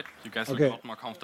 Okay.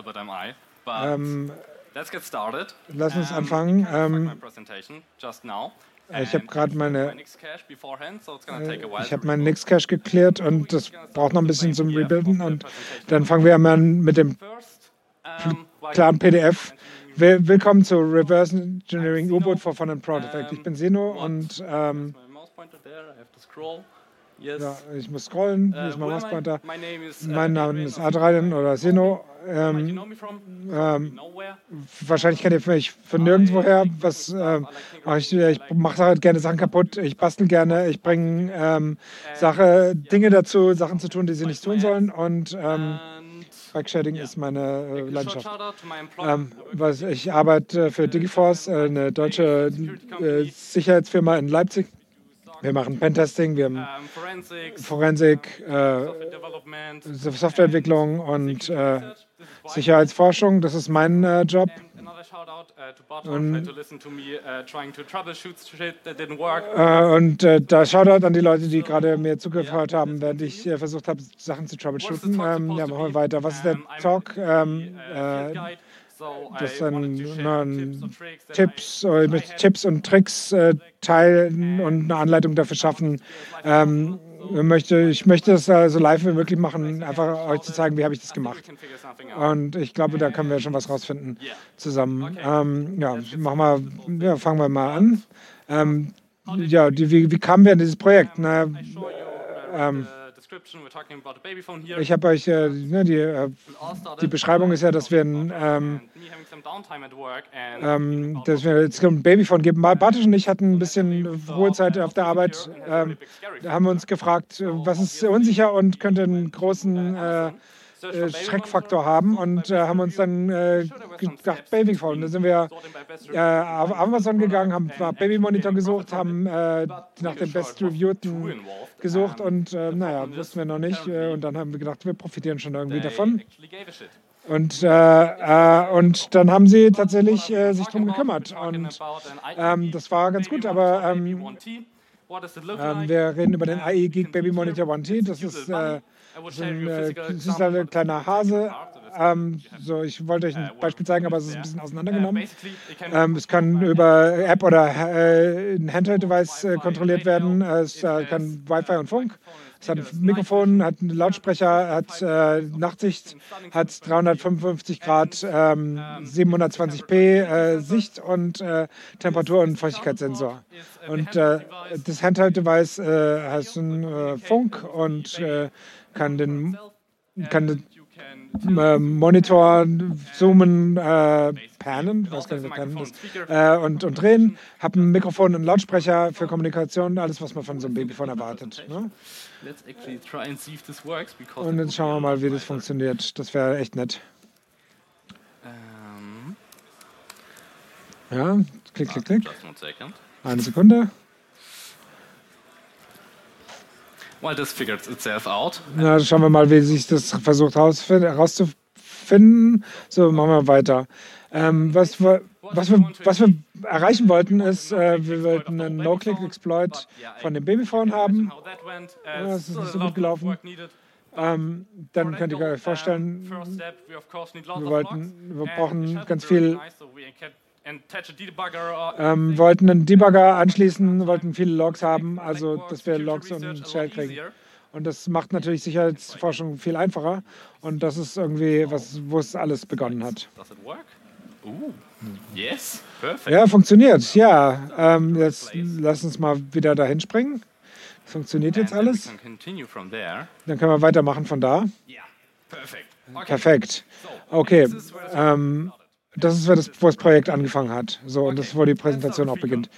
Let's get started. Lass uns anfangen. My presentation just now. Ich habe gerade meine Nixcache beforehand, so it's gonna take a while Ich habe to meinen reload. Nixcache geklärt und das braucht noch ein bisschen zum Rebuilden. Und dann fangen wir mal an mit dem First, klaren PDF. Willkommen zu Reverse Engineering U-Boot for Fun and Proud Effect. Ich bin Sino und my mouse pointer there. I have to scroll. Yes. ja, ich muss scrollen. Hier ist mein Who am I? Mauspointer. My name is, Mein Name Adrian ist of Adrian oder Sino. Where you know me from? Probably nowhere. Wahrscheinlich kennt ihr mich von nirgendwoher. Was mache ich? Ich mache halt gerne Sachen kaputt. Ich bastel gerne. Ich bringe Dinge dazu, Sachen zu tun, die sie nicht tun sollen. Und And Bike-Shading ist meine short Leidenschaft. shout out to my employer. Ich arbeite für Digiforce, eine deutsche Sicherheitsfirma in Leipzig. Wir machen Pentesting, wir haben Forensics, Forensik, software development, Softwareentwicklung und this is why. Sicherheitsforschung. Das ist mein Job. And another shout out to Barton to listen to me trying to troubleshoot shit that didn't work. Und da Shoutout an die Leute, die gerade mir zugehört haben, während ich versucht habe, Sachen zu troubleshooten. Ja, machen wir weiter. Was ist der Talk? Das ist Tipps und Tricks teilen und eine Anleitung dafür schaffen. Ich möchte das so live wie möglich machen, einfach euch zu zeigen, wie habe ich das gemacht. Und ich glaube, da können wir schon was rausfinden zusammen. Fangen wir mal an. Wie kamen wir in dieses Projekt? Ich habe euch, die Beschreibung ist ja, dass wir jetzt ein Babyphone geben. Bartosz und ich hatten ein bisschen Ruhezeit auf der Arbeit. Da haben wir uns gefragt, was ist unsicher und könnte einen großen Schreckfaktor haben und haben uns dann gedacht, Babyphone. Da sind wir auf Amazon gegangen, haben nach Babymonitor gesucht, haben nach dem bestreviewten gesucht und wussten wir noch nicht. Und dann haben wir gedacht, wir profitieren schon irgendwie davon. Und dann haben sie tatsächlich sich drum gekümmert. Und das war ganz gut, aber wir reden über den IE Geek Baby Monitor 1T. Das ist ein süßer kleiner Hase. Ich wollte euch ein Beispiel zeigen, aber es ist ein bisschen auseinandergenommen. Es kann über App oder ein Handheld-Device kontrolliert werden. Es kann Wi-Fi und Funk. Es hat ein Mikrofon, hat einen Lautsprecher, hat Nachtsicht, hat 355 Grad, 720p Sicht und Temperatur- und Feuchtigkeitssensor. Und das Handheld-Device hat einen Funk und kann den Monitor zoomen, pannen, was kann ich pannen ist, und drehen. Habe ein Mikrofon, einen Lautsprecher für Kommunikation, alles, was man von so einem Babyphone erwartet. Ne? Und jetzt schauen wir mal, wie das funktioniert. Das wäre echt nett. Ja, klick. Eine Sekunde. Well, this figures itself out. Na, schauen wir mal, wie sich das versucht herauszufinden. So, machen wir weiter. Was wir erreichen wollten, ist, wir wollten einen No-Click-Exploit von dem Babyphone haben. Das ist nicht so gut gelaufen. Dann könnt ihr euch vorstellen, wir brauchen ganz viel. Wollten einen Debugger anschließen, wollten viele Logs haben, also dass wir Logs und Shell kriegen. Und das macht natürlich Sicherheitsforschung viel einfacher. Und das ist irgendwie wo es alles begonnen hat. Ja, funktioniert. Ja, jetzt lass uns mal wieder dahin springen. Das funktioniert jetzt alles. Dann können wir weitermachen von da. Perfekt. Okay. Das ist, wo das Projekt angefangen hat. So, und das ist, wo die Präsentation auch beginnt.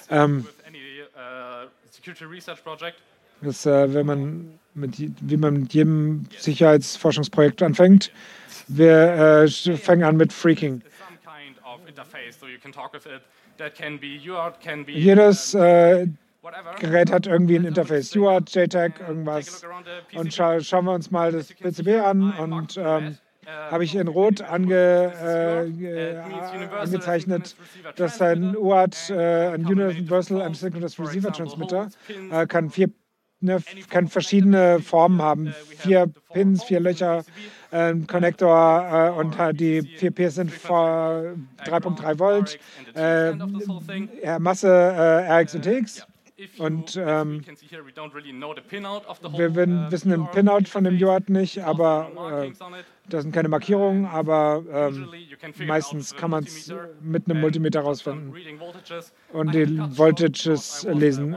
Wenn man wie man mit jedem Sicherheitsforschungsprojekt anfängt, wir fangen an mit Freaking. Jedes Gerät hat irgendwie ein Interface. UART, JTAG, irgendwas. Und schauen wir uns mal das PCB an und habe ich in Rot angezeichnet, dass ein UART, ein Universal Asynchronous Receiver Transmitter, kann 4 kann verschiedene Formen haben. 4 Pins, 4 Löcher, Connector und die 4 Pins sind 3,3 Volt, Masse RX und TX. Und wir wissen den Pinout von dem UART nicht, aber da sind keine Markierungen, aber meistens kann man es mit einem Multimeter rausfinden und die Voltages lesen.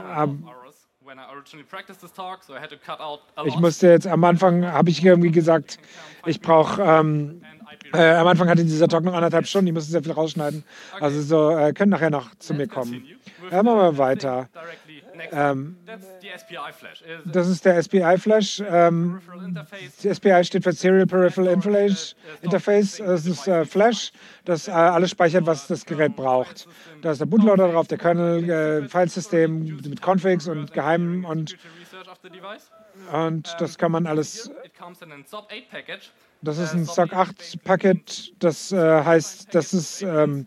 Ich musste jetzt am Anfang, habe ich irgendwie gesagt, ich brauche, am Anfang hatte dieser Talk noch 1,5 Stunden, ich musste sehr viel rausschneiden. Also so, können nachher noch zu mir kommen. Machen wir weiter. Das ist der SPI-Flash. Die SPI steht für Serial Peripheral Interface. Das ist Flash, das alles speichert, was das Gerät braucht. Da ist der Bootloader drauf, der Kernel, Filesystem mit Configs und Geheimen und das kann man alles. Das ist ein SOC 8 Packet, das heißt, das ist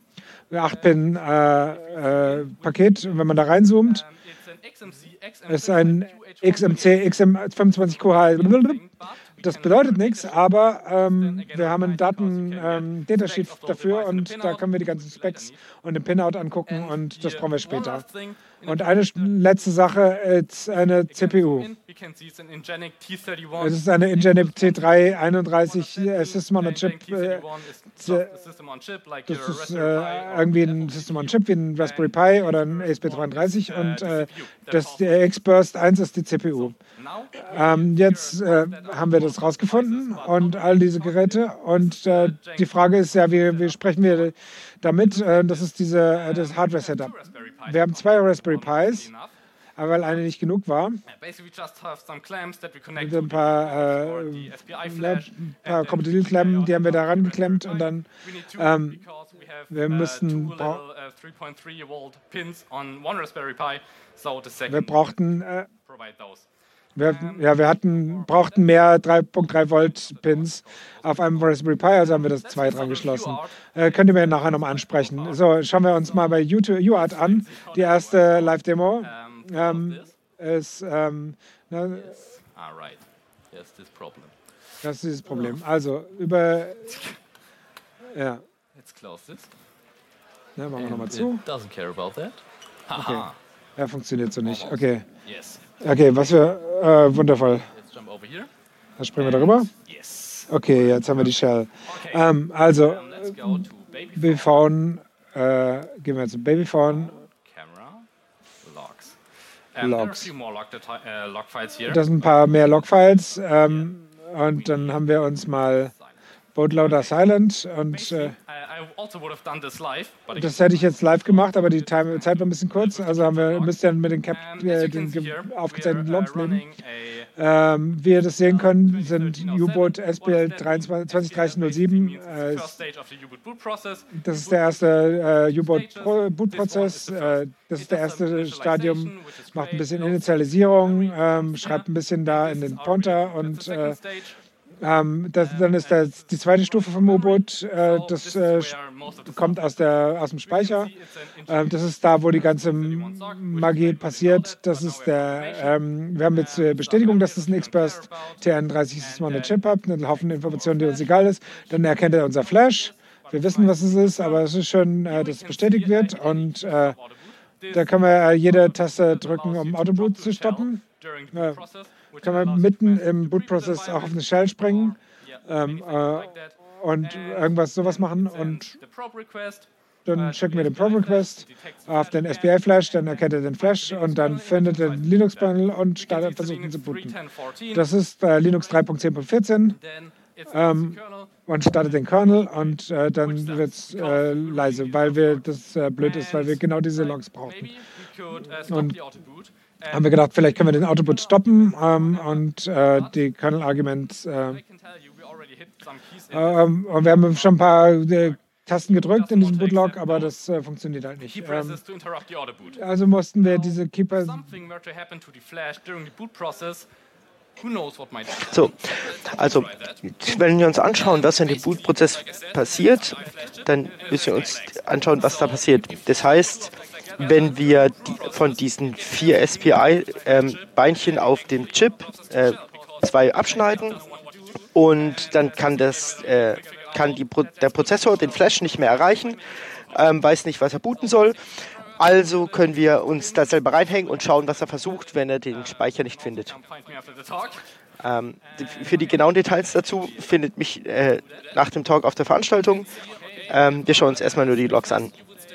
8-Pin-Paket. Und wenn man da reinzoomt, ist ein XMC XM25QH. Das bedeutet nichts, aber wir haben einen Datasheet dafür und da können wir die ganzen Specs und den Pinout angucken und das brauchen wir später. Und eine letzte Sache ist eine CPU. Es ist eine Ingenic T331 System on a Chip. Das ist irgendwie ein System on Chip wie ein Raspberry Pi oder ein ESP32 und der X-Burst 1 ist die CPU. Jetzt haben wir das rausgefunden und all diese Geräte und die Frage ist ja, wie sprechen wir damit? Das ist das Hardware-Setup. Wir haben 2 Raspberry Pis, aber weil eine nicht genug war, mit ein paar Kompatibilklemmen, die haben wir da rangeklemmt und dann wir mussten wir brauchten brauchten mehr 3,3 Volt Pins auf einem Raspberry Pi, also haben wir das 2 dran geschlossen. Könnt ihr mir nachher nochmal ansprechen. So, schauen wir uns mal bei UART an. Die erste Live-Demo ist das ist dieses Problem. Also über ja. Ja, machen wir nochmal zu. Okay. Ja, funktioniert so nicht. Okay. Okay, was wir wundervoll. Da springen wir darüber. Okay, jetzt haben wir die Shell. Also, Babyphone, gehen wir zu Babyphone. Logs. Das sind ein paar mehr Logfiles. Und dann haben wir uns mal Bootloader Silent und das hätte ich jetzt live gemacht, aber die Zeit war ein bisschen kurz, also müsst ihr mit den aufgezeichneten Logs nehmen. Wie ihr das sehen könnt, sind U-Boot SPL 203007. Das ist der erste U-Boot-Bootprozess. Das ist der erste Stadium, macht ein bisschen Initialisierung, schreibt ein bisschen da in den Pointer und dann ist die zweite Stufe vom U-Boot, das kommt aus dem Speicher. Das ist da, wo die ganze Magie passiert. Das ist wir haben jetzt Bestätigung, dass das ein X-Burst TN30 System on a Chip hat, einen Haufen Informationen, die uns egal ist. Dann erkennt er unser Flash. Wir wissen, was es ist, aber es ist schön, dass es bestätigt wird. Und da können wir jede Taste drücken, um Autoboot zu stoppen. Kann man mitten im Bootprozess auch auf eine Shell springen und sowas machen und dann schicken wir den Probe-Request auf den SPI-Flash, dann erkennt er den Flash und dann findet er den Linux-Kernel und versucht ihn zu booten. Das ist Linux 3.10.14 und startet den Kernel und dann wird es leise, weil das blöd ist, weil wir genau diese Logs brauchen. Und haben wir gedacht, vielleicht können wir den Autoboot stoppen und die Kernel-Arguments. Und wir haben schon ein paar Tasten gedrückt in diesem Bootlog, aber das funktioniert halt nicht. Also mussten wir diese Keeper. So, also wenn wir uns anschauen, was in dem Bootprozess passiert, dann müssen wir uns anschauen, was da passiert. Das heißt, wenn wir von diesen 4 SPI-Beinchen auf dem Chip 2 abschneiden und dann kann der Prozessor den Flash nicht mehr erreichen, weiß nicht, was er booten soll. Also können wir uns da selber reinhängen und schauen, was er versucht, wenn er den Speicher nicht findet. Für die genauen Details dazu findet mich nach dem Talk auf der Veranstaltung. Wir schauen uns erstmal nur die Logs an.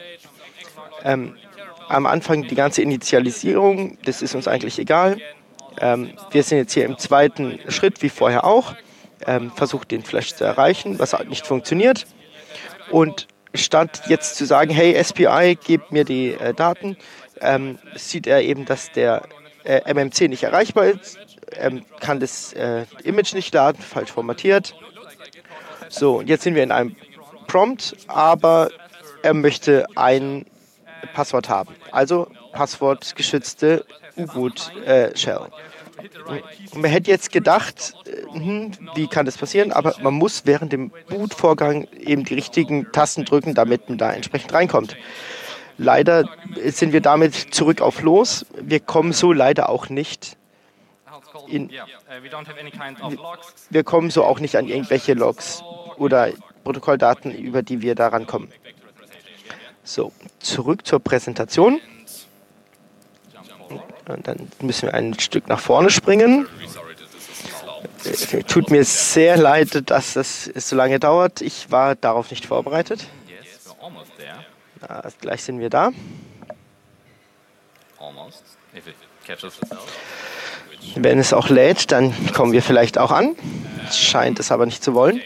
Am Anfang die ganze Initialisierung, das ist uns eigentlich egal. Wir sind jetzt hier im zweiten Schritt, wie vorher auch. Versucht den Flash zu erreichen, was halt nicht funktioniert. Und statt jetzt zu sagen, hey SPI, gebt mir die Daten, sieht er eben, dass der MMC nicht erreichbar ist, kann das Image nicht laden, falsch formatiert. So, und jetzt sind wir in einem Prompt, aber er möchte ein Passwort haben, also passwortgeschützte U-Boot-Shell. Man hätte jetzt gedacht, wie kann das passieren, aber man muss während dem Bootvorgang eben die richtigen Tasten drücken, damit man da entsprechend reinkommt. Leider sind wir damit zurück auf Los. Wir kommen so leider auch nicht wir kommen so auch nicht an irgendwelche Logs oder Protokolldaten, über die wir da rankommen. So, zurück zur Präsentation. Und dann müssen wir ein Stück nach vorne springen. Tut mir sehr leid, dass das so lange dauert. Ich war darauf nicht vorbereitet. Gleich sind wir da. Wenn es auch lädt, dann kommen wir vielleicht auch an. Scheint es aber nicht zu wollen.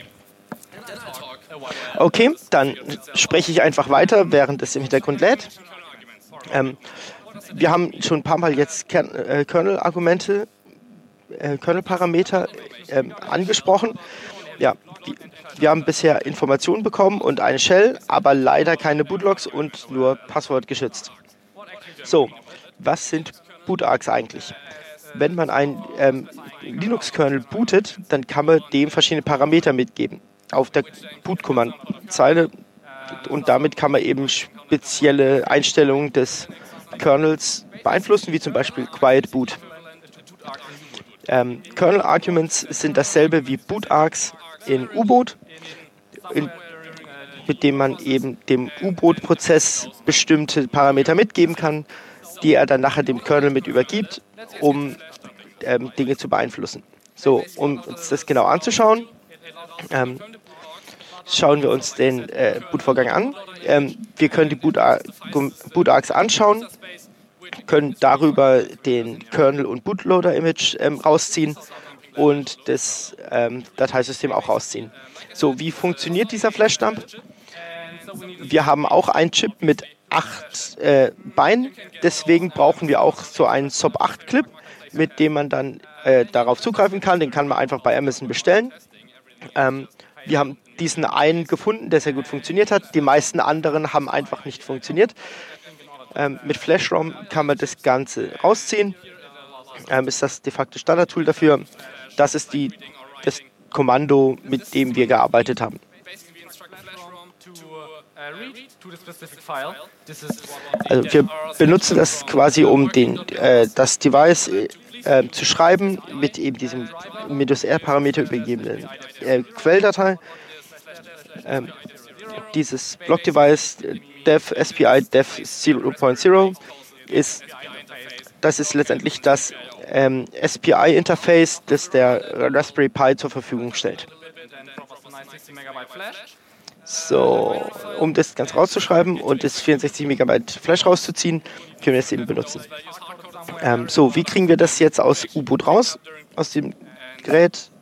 Okay, dann spreche ich einfach weiter, während es im Hintergrund lädt. Wir haben schon ein paar Mal jetzt Kernel-Argumente, Kernel-Parameter angesprochen. Ja, wir haben bisher Informationen bekommen und eine Shell, aber leider keine Bootlogs und nur passwortgeschützt. So, was sind Bootargs eigentlich? Wenn man einen Linux-Kernel bootet, dann kann man dem verschiedene Parameter mitgeben auf der Boot-Command-Zeile und damit kann man eben spezielle Einstellungen des Kernels beeinflussen, wie zum Beispiel Quiet Boot. Kernel Arguments sind dasselbe wie Bootargs in U-Boot, mit dem man eben dem U-Boot-Prozess bestimmte Parameter mitgeben kann, die er dann nachher dem Kernel mit übergibt, um Dinge zu beeinflussen. So, um uns das genau anzuschauen, schauen wir uns den Bootvorgang an. Wir können die Bootargs anschauen, können darüber den Kernel- und Bootloader-Image rausziehen und das Dateisystem auch rausziehen. So, wie funktioniert dieser Flash-Dump? Wir haben auch einen Chip mit 8 Beinen, deswegen brauchen wir auch so einen SOP8-Clip, mit dem man dann darauf zugreifen kann. Den kann man einfach bei Amazon bestellen. Wir haben diesen einen gefunden, der sehr gut funktioniert hat. Die meisten anderen haben einfach nicht funktioniert. Mit FlashROM kann man das Ganze rausziehen. Ist das de facto Standard-Tool dafür. Das ist das Kommando, mit dem wir gearbeitet haben. Also wir benutzen das quasi, um das Device zu schreiben mit eben diesem -R-Parameter übergebenen Quelldatei. Dieses Block-Device dev SPI dev 0.0 ist letztendlich das SPI-Interface, das der Raspberry Pi zur Verfügung stellt. So, um das ganz rauszuschreiben und das 64 MB Flash rauszuziehen, können wir es eben benutzen. So, wie kriegen wir das jetzt aus U-Boot raus, aus dem Gerät?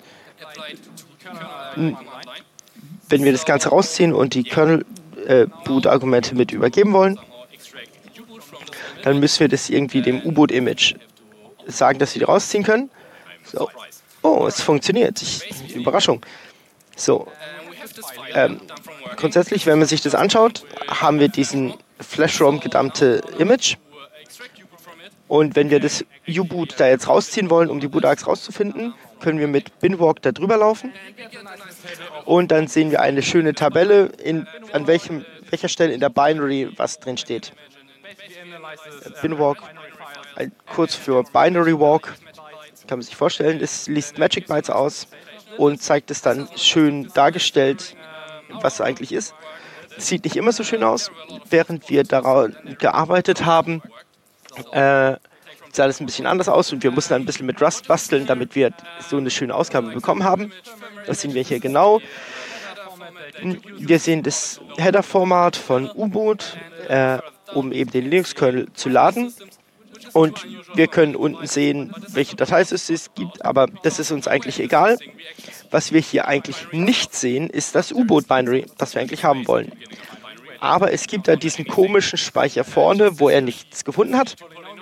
Wenn wir das Ganze rausziehen und die Kernel-Boot-Argumente mit übergeben wollen, dann müssen wir das irgendwie dem U-Boot-Image sagen, dass wir die rausziehen können. So. Oh, es funktioniert. Überraschung. So. Grundsätzlich, wenn man sich das anschaut, haben wir diesen Flash-ROM-gedumpte Image. Und wenn wir das U-Boot da jetzt rausziehen wollen, um die Bootargs rauszufinden, können wir mit Binwalk da drüber laufen. Und dann sehen wir eine schöne Tabelle, an welcher Stelle in der Binary was drin steht. Binwalk, kurz für Binary Walk, kann man sich vorstellen, es liest Magic Bytes aus und zeigt es dann schön dargestellt, was es eigentlich ist. Sieht nicht immer so schön aus. Während wir daran gearbeitet haben, sah das ein bisschen anders aus und wir mussten ein bisschen mit Rust basteln, damit wir so eine schöne Ausgabe bekommen haben. Das sehen wir hier genau. Wir sehen das Header-Format von U-Boot, um eben den Linux-Kernel zu laden. Und wir können unten sehen, welche Dateisysteme es gibt, aber das ist uns eigentlich egal. Was wir hier eigentlich nicht sehen, ist das U-Boot-Binary, das wir eigentlich haben wollen. Aber es gibt da diesen komischen Speicher vorne, wo er nichts gefunden hat.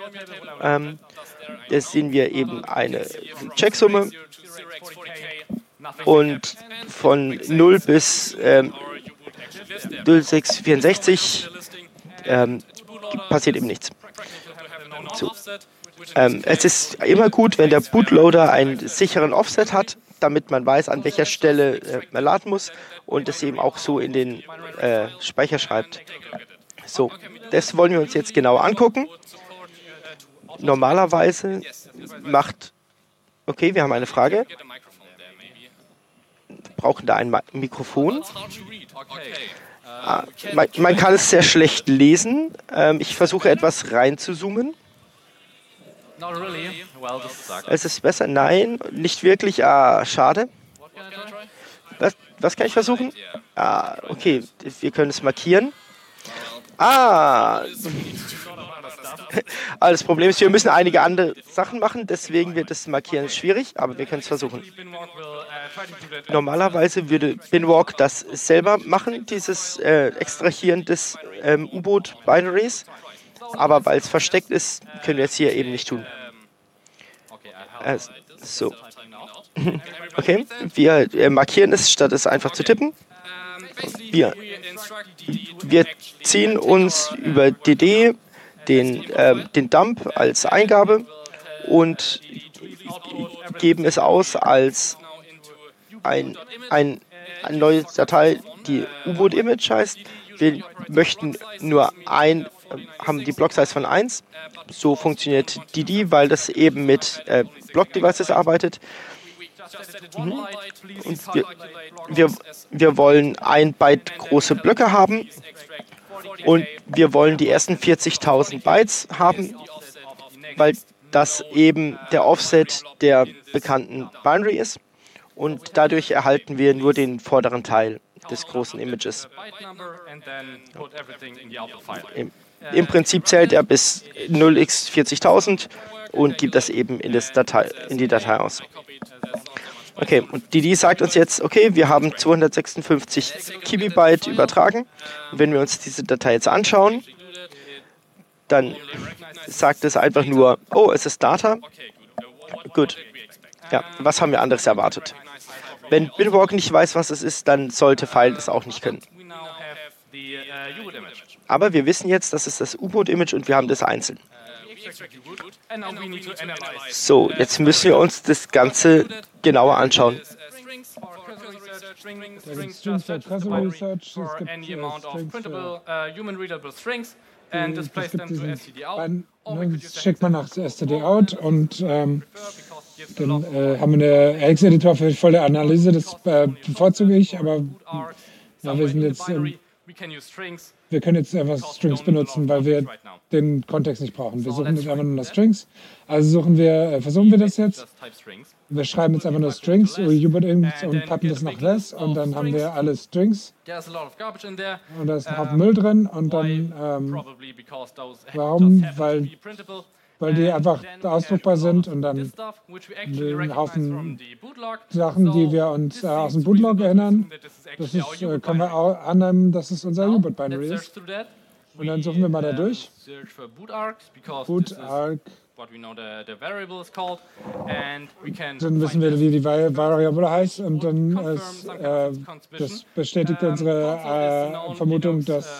Da sehen wir eben eine Checksumme und von 0 bis 0664 passiert eben nichts. So. Es ist immer gut, wenn der Bootloader einen sicheren Offset hat, damit man weiß, an welcher Stelle man laden muss und es eben auch so in den Speicher schreibt. So, das wollen wir uns jetzt genauer angucken. Normalerweise macht... Okay, wir haben eine Frage. Wir brauchen da ein Mikrofon. Man kann es sehr schlecht lesen. Ich versuche etwas reinzuzoomen. Es ist besser? Nein, nicht wirklich. Schade. Was kann ich versuchen? Okay, wir können es markieren. Das Problem ist, wir müssen einige andere Sachen machen, deswegen wird das Markieren schwierig, aber wir können es versuchen. Normalerweise würde Binwalk das selber machen, dieses Extrahieren des U-Boot-Binaries, aber weil es versteckt ist, können wir es hier eben nicht tun. So. Okay, wir markieren es, statt es einfach zu tippen. Wir ziehen uns über DD den Dump als Eingabe und geben es aus als eine neue Datei, die U-Boot-Image heißt. Wir möchten nur haben die Block-Size von 1. So funktioniert DD, weil das eben mit Block-Devices arbeitet. Und wir wollen 1 Byte große Blöcke haben und wir wollen die ersten 40.000 Bytes haben, weil das eben der Offset der bekannten Binary ist und dadurch erhalten wir nur den vorderen Teil des großen Images. Im Prinzip zählt er bis 0x40.000 und gibt das eben in die Datei aus. Okay, und DD sagt uns jetzt, okay, wir haben 256 Kibibyte übertragen. Und wenn wir uns diese Datei jetzt anschauen, dann sagt es einfach nur, oh, es ist Data. Gut. Ja, was haben wir anderes erwartet? Wenn Binwalk nicht weiß, was es ist, dann sollte File das auch nicht können. Aber wir wissen jetzt, das ist das U-Boot-Image und wir haben das einzeln. So, jetzt müssen wir uns das Ganze genauer anschauen. Da gibt es Strings für Cursor Research, es gibt das schickt man nach std-out und dann haben wir einen Alex-Editor für volle Analyse, das bevorzuge ich, aber wir sind jetzt... Wir können jetzt einfach Strings benutzen, weil wir den Kontext nicht brauchen. Wir suchen jetzt einfach nur Strings. Also versuchen wir das jetzt. Wir schreiben jetzt einfach nur Strings und pappen das nach less und dann haben wir alle Strings. Und da ist ein Haufen Müll drin und dann, warum? Weil die einfach ausdruckbar sind und dann einen Haufen Sachen, die wir uns aus dem Bootlog erinnern. Das ist, können wir auch annehmen, dass es unser U-Boot-Binary ist. Und dann suchen wir mal da durch. Bootarg. Dann wissen wir, wie die Variable heißt und dann das bestätigt unsere Vermutung, dass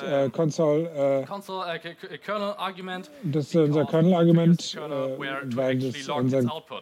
das ist unser Kernel-Argument, weil das unser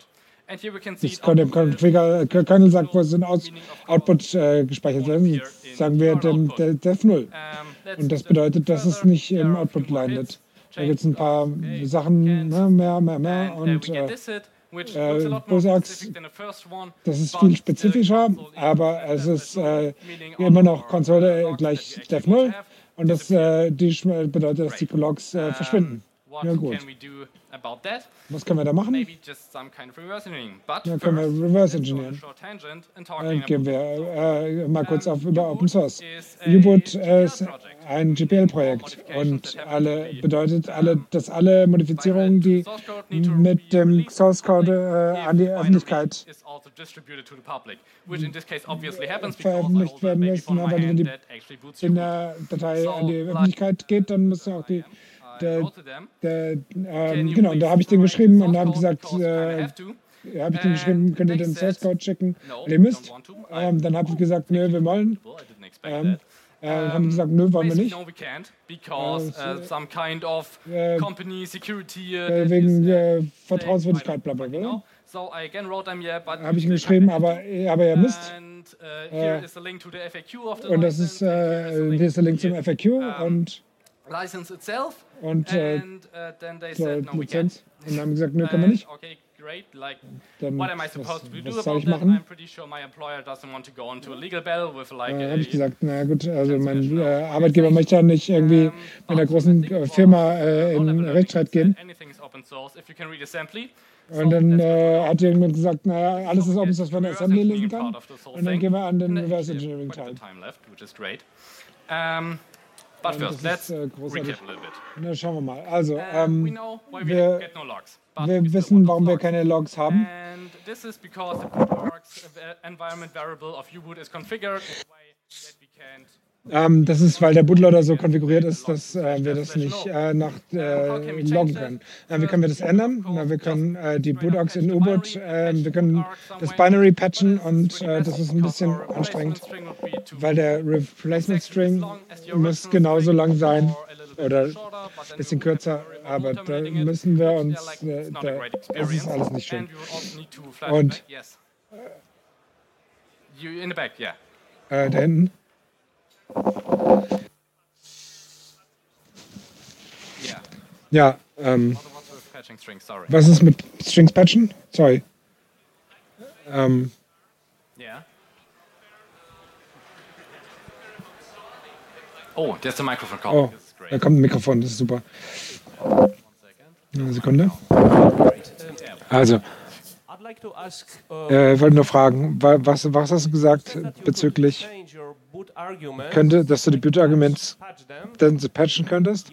Kernel sagt, wo es in Output gespeichert wird. Sagen wir dem Def 0. Und das bedeutet, dass es nicht im Output landet. Da gibt es ein paar Sachen, ne, mehr. Und Bosaks, das ist viel spezifischer, aber es ist immer noch Konsole gleich Dev 0 und das bedeutet, dass die Logs verschwinden. Ja, gut. Was können wir da machen? Dann können wir Reverse Engineeren. Dann gehen wir mal kurz über Open Source. U-Boot ist ein GPL-Projekt und bedeutet, dass alle Modifizierungen, die mit dem Source Code an die Öffentlichkeit veröffentlicht werden müssen, aber wenn die in der Datei an die Öffentlichkeit geht, dann muss auch die genau, und da habe ich den geschrieben und habe gesagt, könnt ihr den Source Code schicken? Und ihr müsst. Dann habe ich gesagt, nö, wir wollen. Haben gesagt, nö, wollen wir nicht. Wegen Vertrauenswürdigkeit, bla bla bla. Habe ich ihm geschrieben, aber ihr müsst. Und das ist, hier ist der Link zum FAQ und license itself Lizenz. Und dann haben wir gesagt, nö, können wir nicht. Okay, great. Like, dann, what am I supposed to do was soll about ich that? machen? I'm pretty sure my employer doesn't want to go onto a legal battle with like habe ich gesagt, na gut, also mein Arbeitgeber möchte ja nicht irgendwie mit einer großen Firma in Rechtsstreit gehen. Und dann hat jemand gesagt, naja, alles ist Open Source, wenn er Assembly lesen kann. Und dann gehen wir an den Reverse Engineering Teil. But first, let's recap a little bit. Na, schauen wir mal. Also, wir wissen, warum wir keine Logs haben. And this is because the bootworks environment variable of U-Boot is configured in a way that we can't. Das ist, weil der Bootloader so konfiguriert ist, dass wir das nicht loggen können. Wie können wir das ändern? Wir können die Bootargs in U-Boot, wir können das Binary patchen und das ist ein bisschen anstrengend, weil der Replacement String muss genauso lang sein oder ein bisschen kürzer, aber da müssen wir uns, das ist alles nicht schön. Und da hinten. Ja, was ist mit Strings patchen? Sorry. Oh, there's a microphone call. Oh, da kommt ein Mikrofon, das ist super. Eine Sekunde. Also, ich wollte nur fragen, was hast du gesagt bezüglich, dass du die Boot-Arguments dann patchen könntest?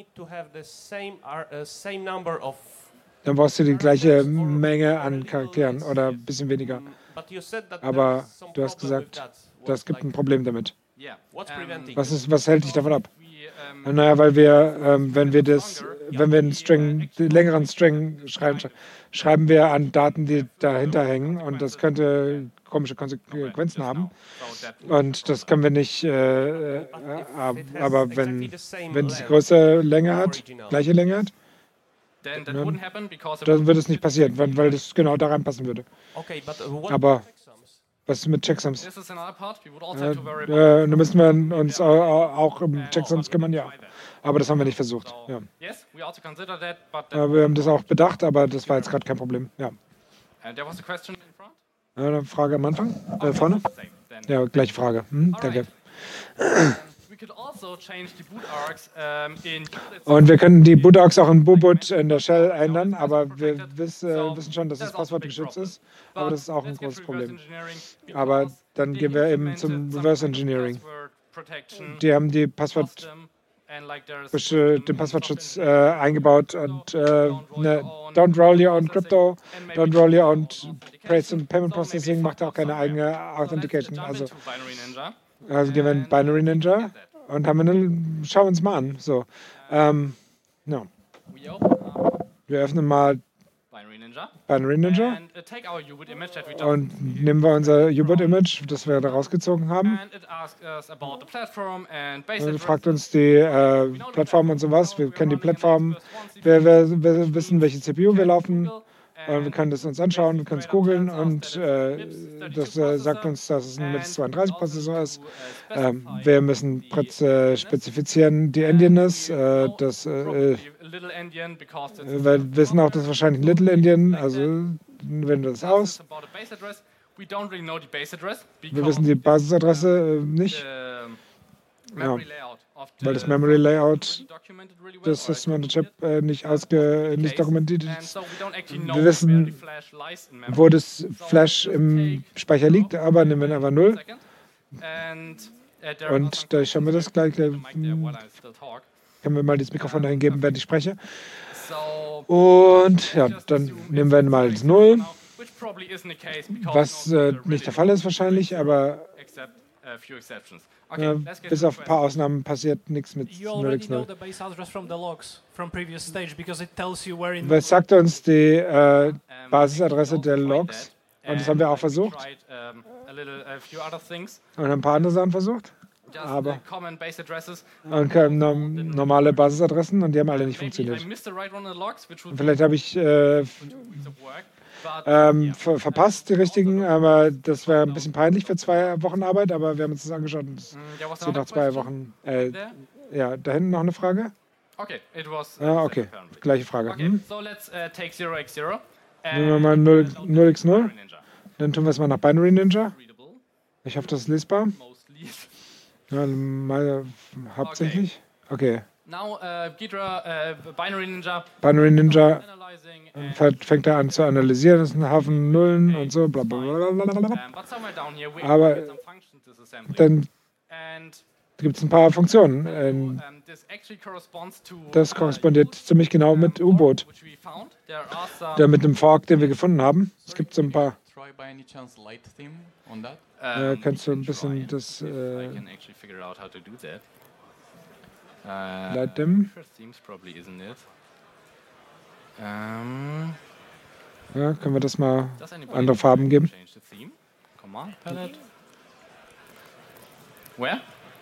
Dann brauchst du die gleiche Menge an Charakteren oder ein bisschen weniger. Aber du hast gesagt, das gibt ein Problem damit. Was hält dich davon ab? Naja, weil wir, wenn wir einen längeren String schreiben wir an Daten, die dahinter hängen und das könnte komische Konsequenzen haben. Und das können wir nicht, aber wenn es größere Länge hat, gleiche Länge hat, dann wird es nicht passieren, weil das genau da reinpassen würde. Aber was ist mit Checksums? Da müssen wir uns auch um Checksums kümmern, ja. Aber das haben wir nicht versucht. Ja. Wir haben das auch bedacht, aber das war jetzt gerade kein Problem. Ja. Eine Frage am Anfang? Vorne? Ja, gleiche Frage. Danke. Und wir können die Bootargs auch in Boot in der Shell ändern, aber wir wissen schon, dass das Passwort geschützt ist. Aber das ist auch ein großes Problem. Aber dann gehen wir eben zum Reverse Engineering. Die haben den Passwortschutz eingebaut und Don't roll your own crypto, don't roll your own payment processing, macht auch keine eigene Authentication. Also gehen wir in Binary Ninja und schauen uns mal an. So, no. Wir öffnen mal Binary Ninja und nehmen wir unser U-Boot-Image, das wir da rausgezogen haben. Und fragt uns die Plattform und sowas. Wir kennen die Plattform, wir wissen, welche CPU wir laufen Und wir können das uns anschauen, wir können es googeln und das sagt uns, dass es ein MIPS 32-Prozessor ist. Wir müssen spezifizieren die Endianness. Wir wissen auch, dass es wahrscheinlich ein Little Endian, also wenden wir das aus. Wir wissen die Basisadresse nicht, ja, weil das Memory Layout des System on the Chip nicht dokumentiert ist. Wir wissen, wo das Flash im Speicher liegt, aber nehmen wir einfach 0. Und da schauen wir das gleich. Können wir mal das Mikrofon dahin geben, während ich spreche. Und ja, dann nehmen wir mal das 0. Was nicht der Fall ist wahrscheinlich, aber bis auf ein paar Ausnahmen passiert nichts mit 0x0. Was sagt uns die Basisadresse der Logs? Und das haben wir auch versucht. Und ein paar andere Sachen versucht. Aber normale Basisadressen und die haben alle nicht funktioniert. Und vielleicht habe ich verpasst, die richtigen, aber das wäre ein bisschen peinlich für 2 Wochen Arbeit, aber wir haben uns das angeschaut und es sind noch 2 Wochen. Ja, da hinten noch eine Frage? Okay, okay, gleiche Frage. Okay, so let's take 0x0. Nehmen wir mal 0x0. Dann tun wir es mal nach Binary Ninja. Ich hoffe, das ist lesbar. Ja, mal hauptsächlich. Okay. Now, Ghidra, Binary Ninja. Binary Ninja fängt er an zu analysieren. Das ist ein Haufen Nullen und so, bla bla bla bla. Aber dann gibt es ein paar Funktionen. Das korrespondiert ziemlich genau mit U-Boot. Mit dem Fork, den wir gefunden haben. Es gibt so ein paar. Kannst du ein bisschen das Light Dim? Ja, können wir das mal andere Farben geben? Where?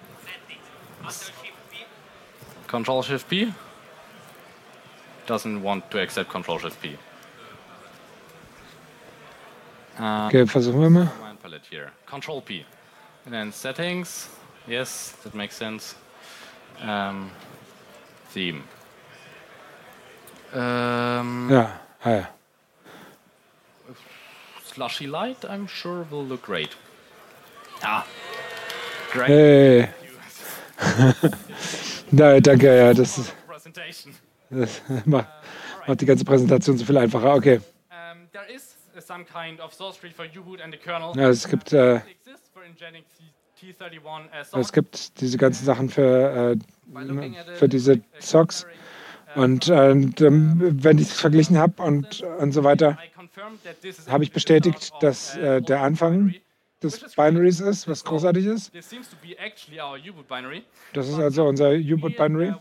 Control Shift P? Doesn't want to accept Control Shift P. Okay, versuchen wir mal. Palette here. Control P. And then settings. Yes, that makes sense. Theme. Ja. Slushy light, I'm sure will look great. Great. Hey. Danke, ja, das macht die ganze Präsentation so viel einfacher. Okay. Ja, es gibt diese ganzen Sachen für diese Socks. Und wenn ich es verglichen habe und so weiter, habe ich bestätigt, dass der Anfang des Binaries ist, was großartig ist. Das ist also unser U-Boot-Binary.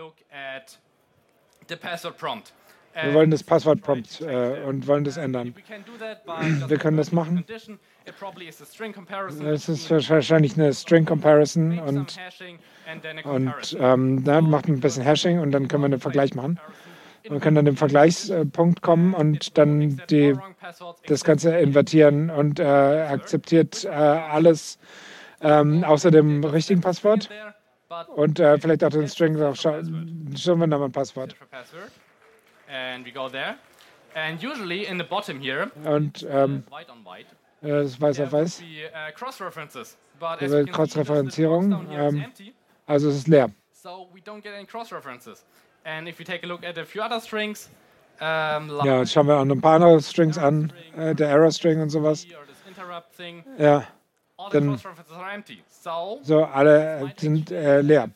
Wir wollen das Passwort-Prompt und wollen das ändern. Wir können das machen. Es ist wahrscheinlich eine String-Comparison und dann macht ein bisschen Hashing und dann können wir einen Vergleich machen. Wir können dann den Vergleichspunkt kommen und dann das Ganze invertieren und akzeptiert alles außer dem richtigen Passwort und vielleicht auch den String. Schauen wir nochmal ein Passwort. Und das ist weiß auf weiß. Cross-Referenzierung. Also es ist leer. Ja, jetzt schauen wir an ein paar andere Strings an, der Error-String und sowas. Ja, dann so, alle sind leer.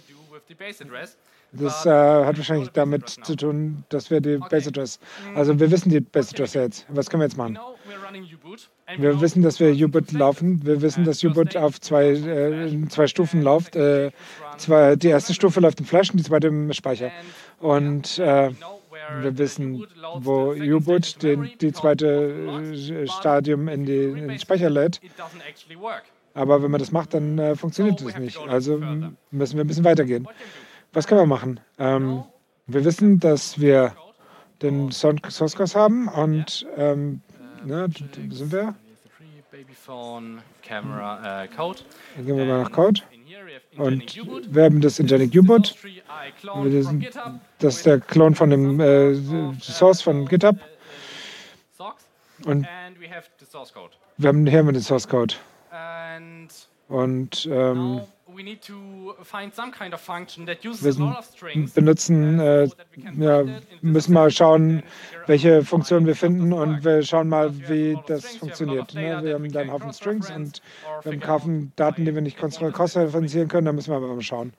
Das hat wahrscheinlich damit zu tun, dass wir die Base-Address, also wir wissen die Base-Address jetzt. Was können wir jetzt machen? Wir wissen, dass wir U-Boot laufen. Wir wissen, dass U-Boot auf zwei Stufen läuft. Die erste Stufe läuft im Flash und die zweite im Speicher. Und wir wissen, wo U-Boot die zweite Stadium in den Speicher lädt. Aber wenn man das macht, dann funktioniert das nicht. Also müssen wir ein bisschen weitergehen. Was können wir machen? Wir wissen, dass wir den Source Code haben und ne, da sind wir. Babyphone, Camera, Code. Dann gehen wir mal nach Code. In here we have Und Ingenic U-Boot. wir haben das Ingenic U-Boot. Source tree I cloned from GitHub. Das ist der Clone von dem Source von GitHub. Socks. Und And we have the source code. hier haben wir den Source Code. And Und now we need to find some kind of function that wir uses a lot of strings. benutzen, ja, müssen mal schauen, welche Funktionen wir finden und wir schauen mal, wie das funktioniert. Ne? Wir haben da einen Haufen Strings und wir haben einen Haufen Daten, die wir nicht cross-referenzieren können, da müssen wir aber mal schauen.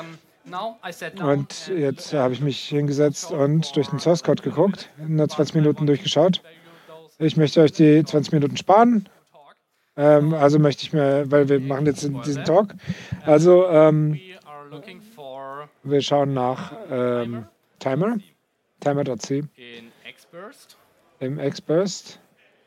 Und jetzt habe ich mich hingesetzt und durch den Source Code geguckt, nur 20 Minuten durchgeschaut. Ich möchte euch die 20 Minuten sparen. Also möchte ich mir, weil wir machen jetzt diesen Talk. Also wir schauen nach Timer.c im Xburst.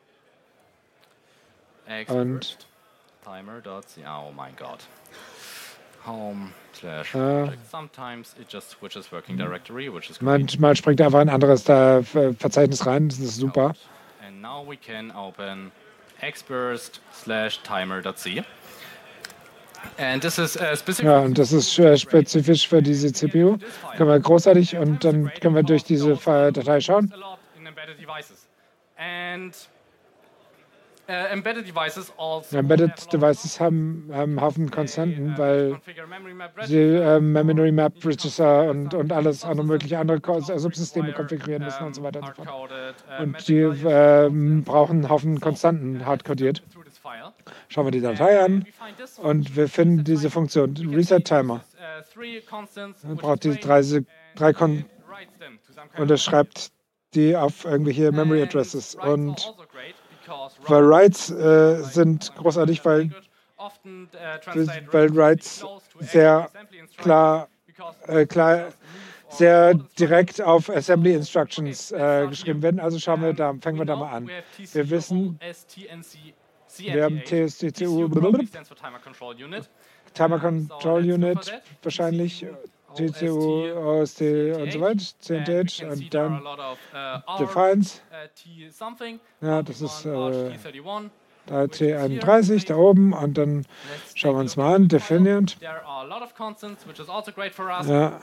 Und Timer.c, oh mein Gott. Home slash sometimes it just switches working directory, which is great. Manchmal springt einfach ein anderes Verzeichnis rein, das ist super. And now we can open xburst / timer.c. And this is specific. Ja, und das ist spezifisch für diese CPU. Können wir großartig und dann können wir durch diese Datei schauen. Embedded Devices haben einen Haufen Konstanten, weil sie Memory Map Register und alles andere mögliche andere Subsysteme konfigurieren müssen und so weiter und so fort. Und die brauchen einen Haufen Konstanten hardcodiert. Schauen wir die Datei an und wir finden diese Funktion Reset Timer. Man braucht diese drei Konstanten und er schreibt die auf irgendwelche Memory Addresses. Und weil Writes sind großartig, weil Writes sehr klar sehr direkt auf Assembly Instructions geschrieben werden. Also fangen wir da mal an. Wir wissen, wir haben TSTCU, Timer Control Unit wahrscheinlich, TCU, OST und so weiter, CNTH und dann Defines. Ja, das ist da T31 da oben und dann schauen wir uns mal an, Definient. Ja.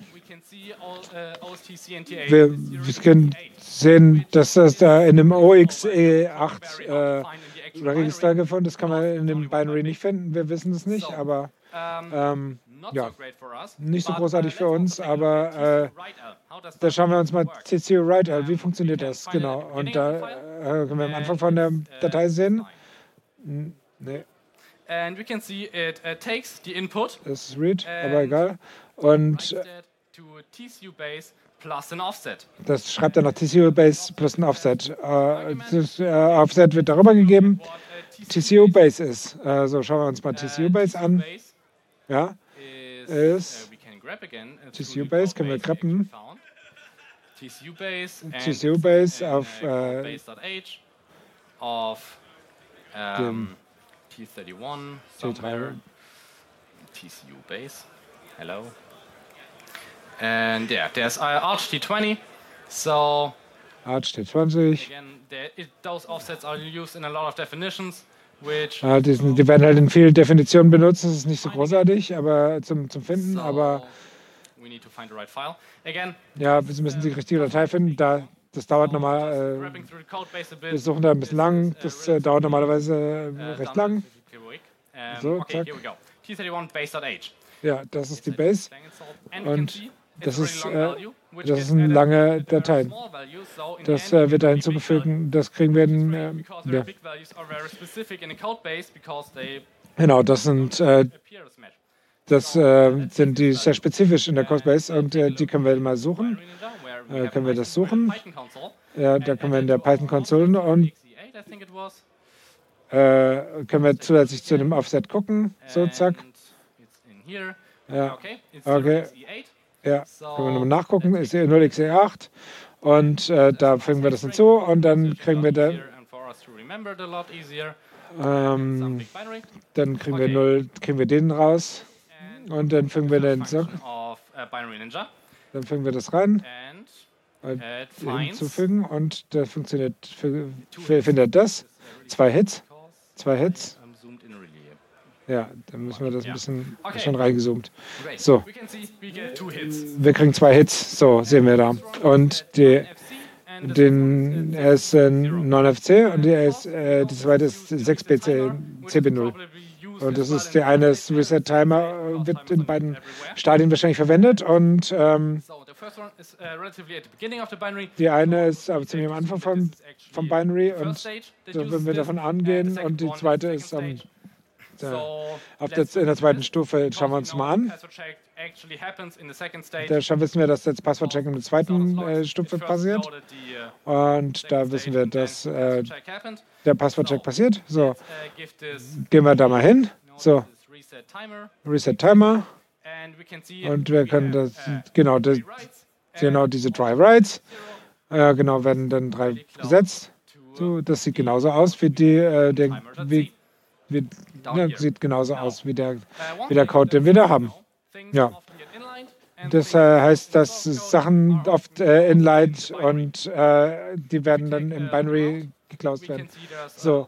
Wir können sehen, dass das da in dem OXE8 Register gefunden ist. Das kann man in dem Binary nicht finden. Wir wissen es nicht, aber ja, nicht so großartig für uns, aber da schauen wir uns mal TCU Write, wie funktioniert das? Genau, und da können wir am Anfang von der Datei sehen. Nee. And we can see it takes the input. Das ist Read, aber egal. Und das schreibt dann noch TCU Base plus ein Offset. Das Offset wird darüber gegeben. TCU Base ist. So, schauen wir uns mal TCU Base an. Ja, ist TCU Base, können wir grabben. TCU Base auf dem T31 T3. TCU Base. Hello. And yeah, there's Arch T20. So Arch T20. again, those offsets are used in a lot of definitions, which die werden halt in vielen Definitionen benutzt. Das ist nicht so großartig, aber zum Finden. Aber we need to find the right file. Again, ja, wir müssen die richtige Datei finden. Das dauert normal. Wir suchen da ein bisschen lang. Das dauert normalerweise recht lang. So, okay, zack. here we go. T31 base.h. Ja, das ist die Base. Und das ist eine eine lange Datei. Das wird da hinzugefügt. Das kriegen wir in. Ja. Genau, das sind die sehr spezifisch in der Codebase und die können wir mal suchen. Können wir das suchen? Ja, da können wir in der Python-Konsole und können wir zusätzlich zu dem Offset gucken. So, zack. Ja, okay. Ja, können wir nochmal nachgucken. Ist hier 0xe8 und da fügen wir das hinzu und dann kriegen wir dann kriegen wir den raus und dann fügen wir den zurück. Dann fügen wir das rein hinzufügen und der funktioniert, findet das. 2 Hits. Ja, dann müssen wir das ein bisschen schon reingezoomt. So, wir kriegen 2 Hits, so sehen wir da. Und er ist 9FC und die zweite ist 6BC CB0. Und das ist der eine ist Reset Timer, wird in beiden Stadien wahrscheinlich verwendet. Und die eine ist aber ziemlich am Anfang vom Binary und da würden wir davon angehen. Und die zweite ist in der zweiten Stufe, schauen wir uns mal an. Da wissen wir, dass jetzt Passwortcheck in der zweiten Stufe passiert. Und da wissen wir, dass der Passwortcheck passiert. So, gehen wir da mal hin. So, Reset Timer. Und wir können genau diese 3 Writes, werden dann 3 gesetzt. So, das sieht genauso aus wie sieht genauso aus wie der Code, den wir da haben. Ja. Das heißt, dass Sachen oft inline und die werden dann im Binary geklaut werden. So,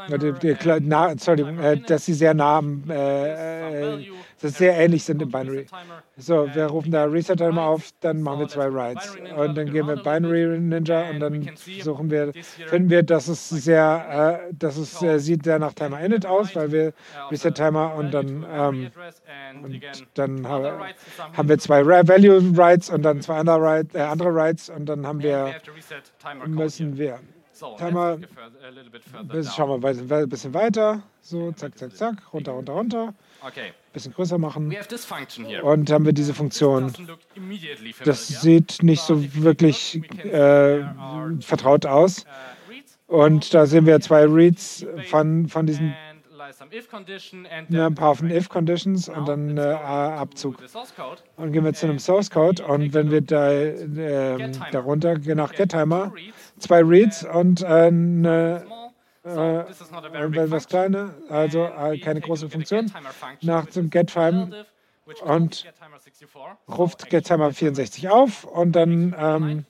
dass sie sehr nah dass sehr ähnlich sind im Binary. So, wir rufen da Reset Timer auf, dann machen wir 2 Writes. Und dann gehen wir Binary Ninja und dann finden wir, dass es sieht sehr nach Timer Init aus, weil wir Reset Timer und dann haben wir 2 Value Writes und dann 2 andere Writes und dann müssen wir Timer, schauen wir ein bisschen weiter, so zack, runter, bisschen größer machen und haben wir diese Funktion. Das sieht nicht so wirklich vertraut aus und da sehen wir 2 Reads von diesen ein paar von If-Conditions und dann Abzug. Und gehen wir zu einem Source Code und wenn wir darunter gehen nach GetTimer, 2 Reads und was kleine, also keine große Funktion, nach dem GetTime und ruft GetTimer 64 auf und dann machen.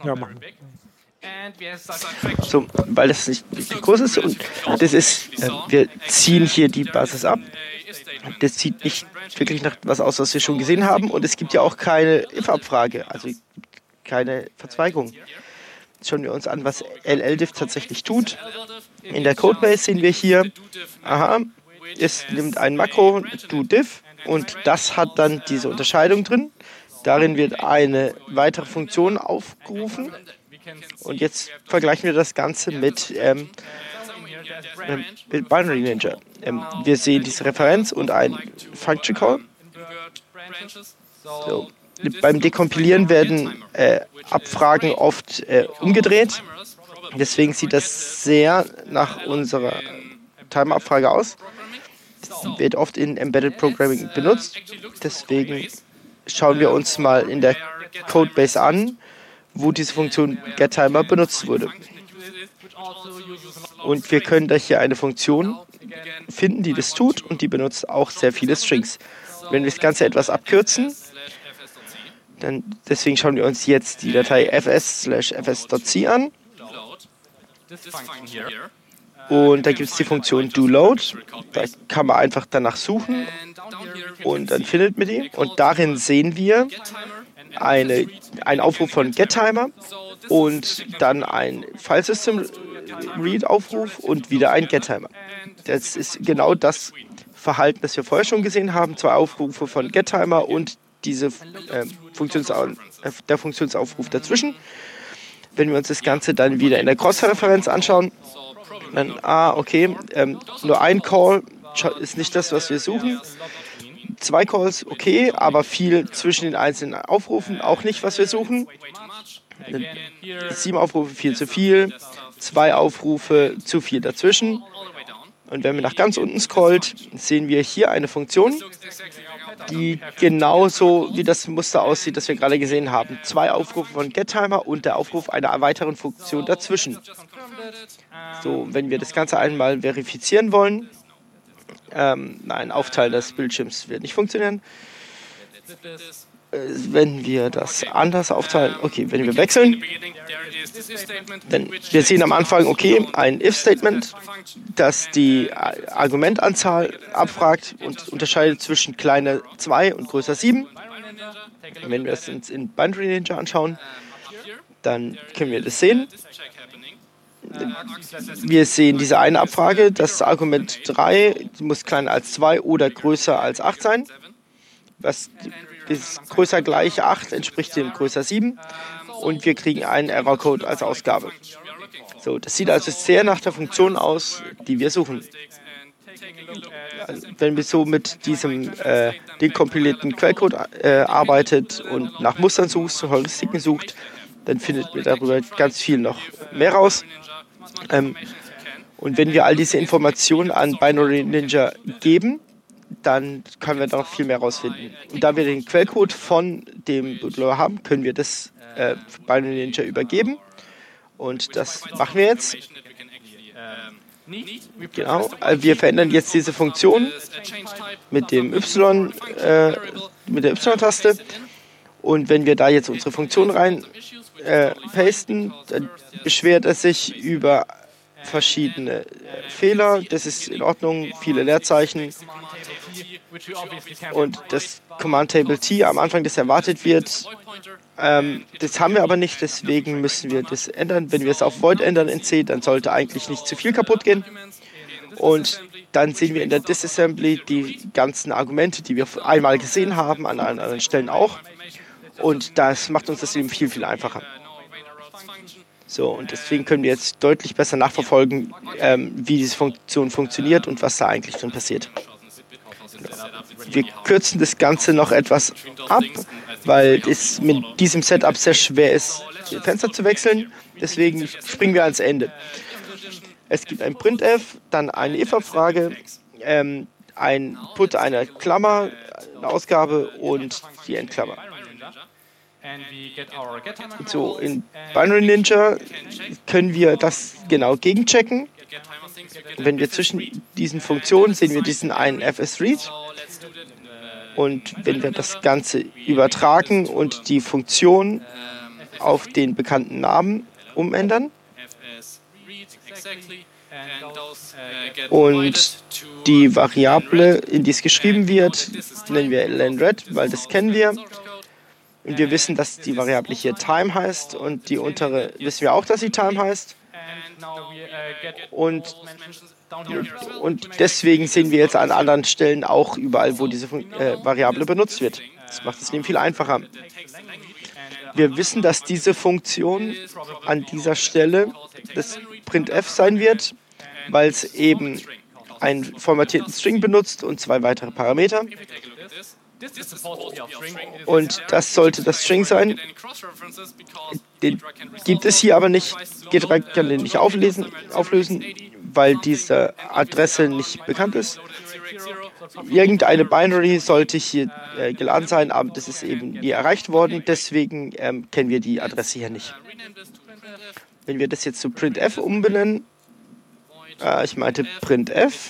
So, weil das nicht wirklich groß ist und das ist, wir ziehen hier die Basis ab. Das sieht nicht wirklich nach was aus, was wir schon gesehen haben und es gibt ja auch keine if-Abfrage, also keine Verzweigung. Schauen wir uns an, was LLDiff tatsächlich tut. In der Codebase sehen wir hier, es nimmt ein Makro, doDiff, und das hat dann diese Unterscheidung drin. Darin wird eine weitere Funktion aufgerufen. Und jetzt vergleichen wir das Ganze mit Binary Ninja. Wir sehen diese Referenz und ein Function Call. So. Beim Dekompilieren werden Abfragen oft umgedreht. Deswegen sieht das sehr nach unserer Timer-Abfrage aus. Das wird oft in Embedded Programming benutzt. Deswegen schauen wir uns mal in der Codebase an, wo diese Funktion GetTimer benutzt wurde. Und wir können da hier eine Funktion finden, die das tut und die benutzt auch sehr viele Strings. Wenn wir das Ganze etwas abkürzen, deswegen schauen wir uns jetzt die Datei fs/fs.c an. Und da gibt es die Funktion doLoad. Da kann man einfach danach suchen und dann findet man die. Und darin sehen wir einen Aufruf von GetTimer und dann ein File-System-Read-Aufruf und wieder ein GetTimer. Das ist genau das Verhalten, das wir vorher schon gesehen haben. 2 Aufrufe von GetTimer und der Funktionsaufruf dazwischen. Wenn wir uns das Ganze dann wieder in der Cross-Referenz anschauen, dann, nur ein Call ist nicht das, was wir suchen. 2 Calls, okay, aber viel zwischen den einzelnen Aufrufen, auch nicht, was wir suchen. 7 Aufrufe, viel zu viel. 2 Aufrufe, zu viel dazwischen. Und wenn man nach ganz unten scrollt, sehen wir hier eine Funktion, die genauso wie das Muster aussieht, das wir gerade gesehen haben. 2 Aufrufe von GetTimer und der Aufruf einer weiteren Funktion dazwischen. So, wenn wir das Ganze einmal verifizieren wollen, ein Aufteil des Bildschirms wird nicht funktionieren. wenn wir das anders aufteilen, okay, wenn wir wechseln, dann wir sehen am Anfang, okay, ein if-Statement, das die Argumentanzahl abfragt und unterscheidet zwischen kleiner 2 und größer 7. Wenn wir es uns in Binary Ninja anschauen, dann können wir das sehen. Wir sehen diese eine Abfrage, das Argument 3 muss kleiner als 2 oder größer als 8 sein. Was ist größer gleich 8 entspricht dem größer 7 und wir kriegen einen Errorcode als Ausgabe. So, das sieht also sehr nach der Funktion aus, die wir suchen. Also, wenn wir so mit diesem dekompilierten Quellcode arbeitet und nach Mustern sucht, Heuristiken sucht, dann findet ihr darüber ganz viel noch mehr raus. Und wenn wir all diese Informationen an Binary Ninja geben, dann können wir da noch viel mehr rausfinden. Und da wir den Quellcode von dem Bootloader haben, können wir das Binary Ninja übergeben. Und das machen wir jetzt. Genau, wir verändern jetzt diese Funktion mit dem Y, mit der Y-Taste. Und wenn wir da jetzt unsere Funktion rein pasten, dann beschwert er sich über verschiedene Fehler. Das ist in Ordnung, viele Leerzeichen. Und das Command Table T am Anfang, das erwartet wird, das haben wir aber nicht, deswegen müssen wir das ändern. Wenn wir es auf Void ändern in C, dann sollte eigentlich nicht zu viel kaputt gehen. Und dann sehen wir in der Disassembly die ganzen Argumente, die wir einmal gesehen haben, an anderen Stellen auch. Und das macht uns das eben viel, viel einfacher. So, und deswegen können wir jetzt deutlich besser nachverfolgen, wie diese Funktion funktioniert und was da eigentlich drin passiert. Wir kürzen das Ganze noch etwas ab, weil es mit diesem Setup sehr schwer ist, die Fenster zu wechseln. Deswegen springen wir ans Ende. Es gibt ein Printf, dann eine if-Abfrage, ein Put einer Klammer, eine Ausgabe und die Endklammer. So, in Binary Ninja können wir das genau gegenchecken. Wenn wir zwischen diesen Funktionen sehen wir diesen einen fsRead. Und wenn wir das Ganze übertragen und die Funktion auf den bekannten Namen umändern und die Variable, in die es geschrieben wird, nennen wir lenred, weil das kennen wir. Und wir wissen, dass die Variable hier time heißt und die untere wissen wir auch, dass sie time heißt. Und deswegen sehen wir jetzt an anderen Stellen auch überall, wo diese Variable benutzt wird. Das macht es nämlich viel einfacher. Wir wissen, dass diese Funktion an dieser Stelle das printf sein wird, weil es eben einen formatierten String benutzt und 2 weitere Parameter. Und das sollte das String sein. Den gibt es hier aber nicht. Getrag kann den nicht auflösen, weil diese Adresse nicht bekannt ist. Irgendeine Binary sollte hier geladen sein, aber das ist eben nie erreicht worden. Deswegen kennen wir die Adresse hier nicht. Wenn wir das jetzt zu printf umbenennen, ich meinte printf.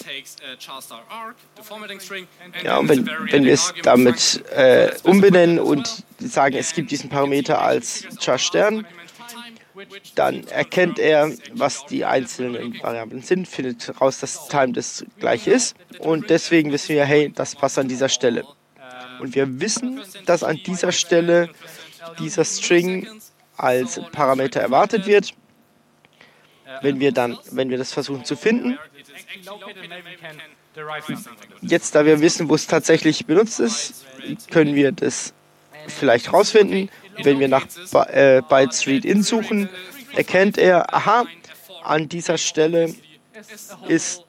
Ja, und wenn wir es damit umbenennen und sagen, es gibt diesen Parameter als char-Stern, dann erkennt er, was die einzelnen Variablen sind, findet raus, dass time das gleiche ist. Und deswegen wissen wir, hey, das passt an dieser Stelle. Und wir wissen, dass an dieser Stelle dieser String als Parameter erwartet wird. Wenn wir das versuchen zu finden. Jetzt, da wir wissen, wo es tatsächlich benutzt ist, können wir das vielleicht rausfinden. Wenn wir nach Bytes Read In suchen, erkennt er, aha, an dieser Stelle ist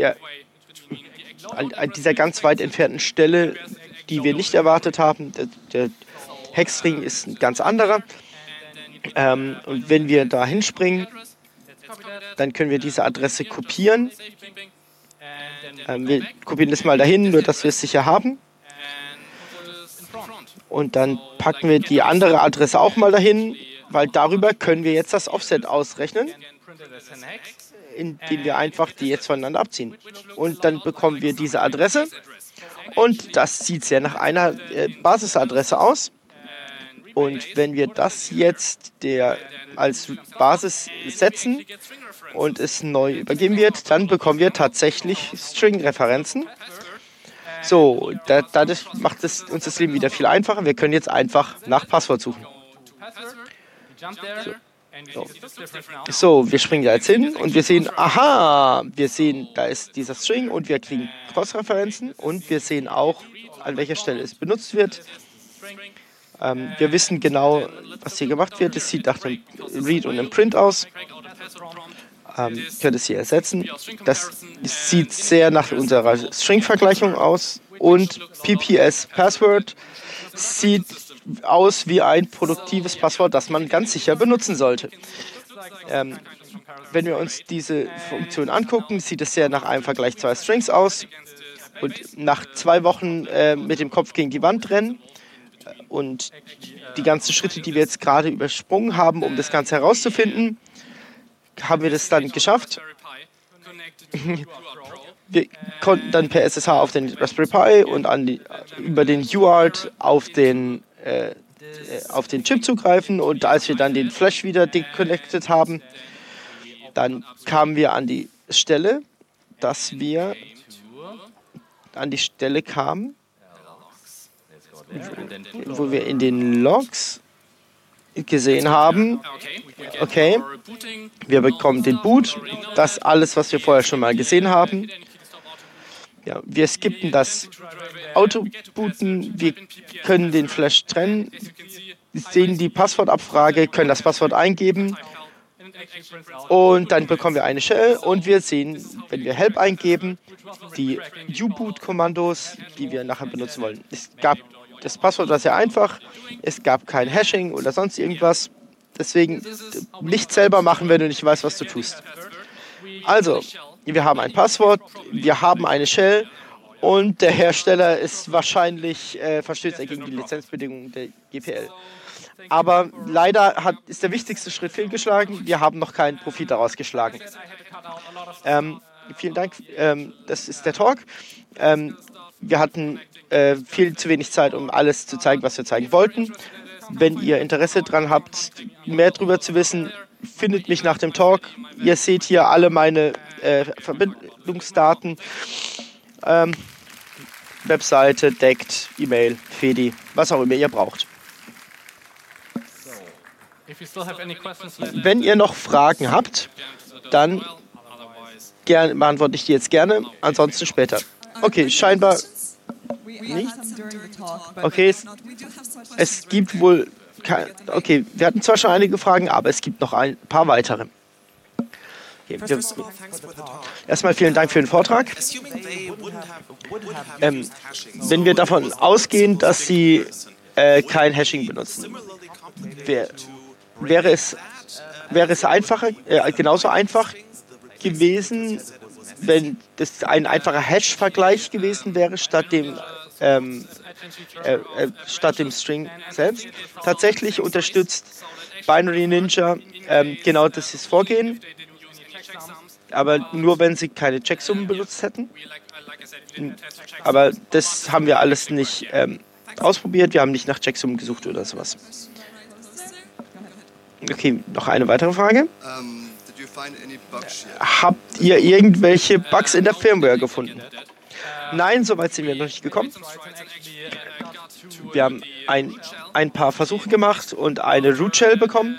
an dieser ganz weit entfernten Stelle, die wir nicht erwartet haben, der Hexstring ist ein ganz anderer. Und wenn wir da hinspringen, dann können wir diese Adresse kopieren. Wir kopieren das mal dahin, nur dass wir es sicher haben. Und dann packen wir die andere Adresse auch mal dahin, weil darüber können wir jetzt das Offset ausrechnen, indem wir einfach die jetzt voneinander abziehen. Und dann bekommen wir diese Adresse. Und das sieht sehr nach einer Basisadresse aus. Und wenn wir das jetzt als Basis setzen und es neu übergeben wird, dann bekommen wir tatsächlich String-Referenzen. So, dadurch macht es uns das Leben wieder viel einfacher. Wir können jetzt einfach nach Passwort suchen. So, wir springen da jetzt hin und wir sehen, aha, da ist dieser String und wir kriegen Cross-Referenzen und wir sehen auch, an welcher Stelle es benutzt wird. Wir wissen genau, was hier gemacht wird. Es sieht nach einem Read und einem Print aus. Könnt es hier ersetzen. Das sieht sehr nach unserer String-Vergleichung aus. Und PPS Password sieht aus wie ein produktives Passwort, das man ganz sicher benutzen sollte. Wenn wir uns diese Funktion angucken, sieht es sehr nach einem Vergleich zweier Strings aus. Und nach 2 Wochen mit dem Kopf gegen die Wand rennen und die ganzen Schritte, die wir jetzt gerade übersprungen haben, um das Ganze herauszufinden, haben wir das dann geschafft. Wir konnten dann per SSH auf den Raspberry Pi und über den UART auf den Chip zugreifen. Und als wir dann den Flash wieder deconnected haben, dann kamen wir an die Stelle, wo wir in den Logs gesehen haben, okay, wir bekommen den Boot, das alles, was wir vorher schon mal gesehen haben. Ja, wir skippen das Autobooten, wir können den Flash trennen, sehen die Passwortabfrage, können das Passwort eingeben und dann bekommen wir eine Shell und wir sehen, wenn wir Help eingeben, die U-Boot-Kommandos, die wir nachher benutzen wollen. Das Passwort war sehr einfach, es gab kein Hashing oder sonst irgendwas, deswegen nicht selber machen, wenn du nicht weißt, was du tust. Also, wir haben ein Passwort, wir haben eine Shell und der Hersteller ist wahrscheinlich verstößt gegen die Lizenzbedingungen der GPL. Aber leider ist der wichtigste Schritt fehlgeschlagen, wir haben noch keinen Profit daraus geschlagen. Vielen Dank, das ist der Talk. Wir hatten viel zu wenig Zeit, um alles zu zeigen, was wir zeigen wollten. Wenn ihr Interesse daran habt, mehr darüber zu wissen, findet mich nach dem Talk. Ihr seht hier alle meine Verbindungsdaten. Webseite, Deckt, E-Mail, Fedi, was auch immer ihr braucht. Wenn ihr noch Fragen habt, dann beantworte ich die jetzt gerne, ansonsten später. Okay, scheinbar nicht. Okay, es gibt wohl okay, wir hatten zwar schon einige Fragen, aber es gibt noch ein paar weitere. Okay, erstmal vielen Dank für den Vortrag. Wenn wir davon ausgehen, dass Sie kein Hashing benutzen, wäre es einfacher, genauso einfach gewesen, wenn das ein einfacher Hash-Vergleich gewesen wäre, statt dem String selbst. Tatsächlich unterstützt Binary Ninja genau das Vorgehen, aber nur wenn sie keine Checksummen benutzt hätten. Aber das haben wir alles nicht ausprobiert, wir haben nicht nach Checksummen gesucht oder sowas. Okay, noch eine weitere Frage. Habt ihr irgendwelche Bugs in der Firmware gefunden? Nein, soweit sind wir noch nicht gekommen. Wir haben ein paar Versuche gemacht und eine Root Shell bekommen.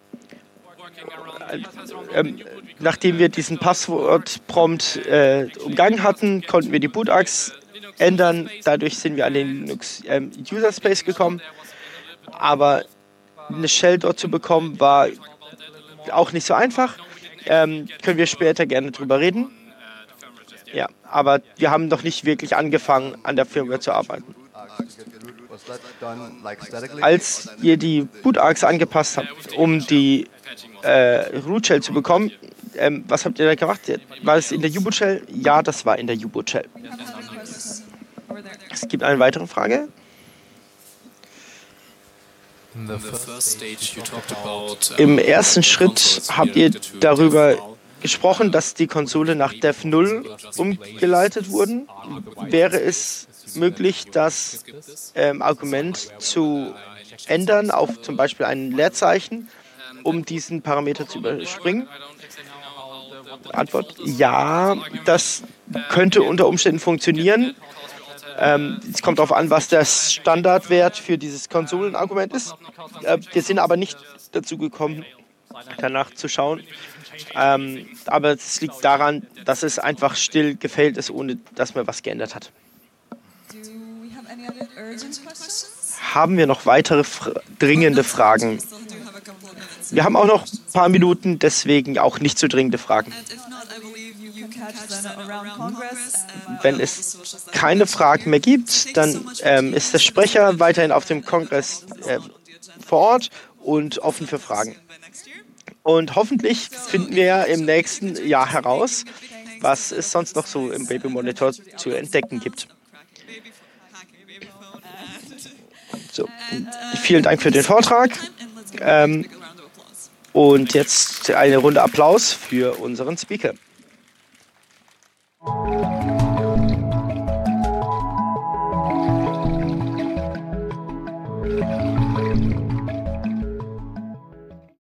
Nachdem wir diesen Passwort-Prompt umgangen hatten, konnten wir die Bootachse ändern. Dadurch sind wir an den Linux User Space gekommen. Aber eine Shell dort zu bekommen, war auch nicht so einfach. Können wir später gerne drüber reden. Ja, aber wir haben noch nicht wirklich angefangen, an der Firmware zu arbeiten. Als ihr die Bootachse angepasst habt, um die Root Shell zu bekommen, was habt ihr da gemacht? War es in der U-Boot Shell? Ja, das war in der U-Boot Shell. Es gibt eine weitere Frage. Im ersten Schritt habt ihr darüber gesprochen, dass die Konsole nach Dev 0 umgeleitet wurden. Wäre es möglich, das Argument zu ändern auf zum Beispiel ein Leerzeichen, um diesen Parameter zu überspringen? Antwort: Ja, das könnte unter Umständen funktionieren. Es kommt darauf an, was der Standardwert für dieses Konsolenargument ist. Wir sind aber nicht dazu gekommen, danach zu schauen. Aber es liegt daran, dass es einfach still gefailt ist, ohne dass man was geändert hat. Haben wir noch weitere dringende Fragen? Wir haben auch noch ein paar Minuten, deswegen auch nicht so dringende Fragen. Wenn es keine Fragen mehr gibt, dann ist der Sprecher weiterhin auf dem Kongress vor Ort und offen für Fragen. Und hoffentlich finden wir ja im nächsten Jahr heraus, was es sonst noch so im Baby Monitor zu entdecken gibt. So, vielen Dank für den Vortrag. Und jetzt eine Runde Applaus für unseren Speaker.